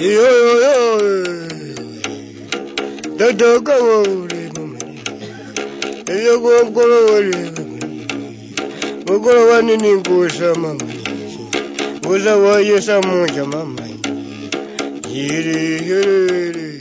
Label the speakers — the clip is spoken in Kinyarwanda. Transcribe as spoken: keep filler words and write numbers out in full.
Speaker 1: Yo yo yo. Dodoga wole mama. Yo gogolo wole. Gogolo wanini ngosha mama. Goza waye samoja mama. Yere yere.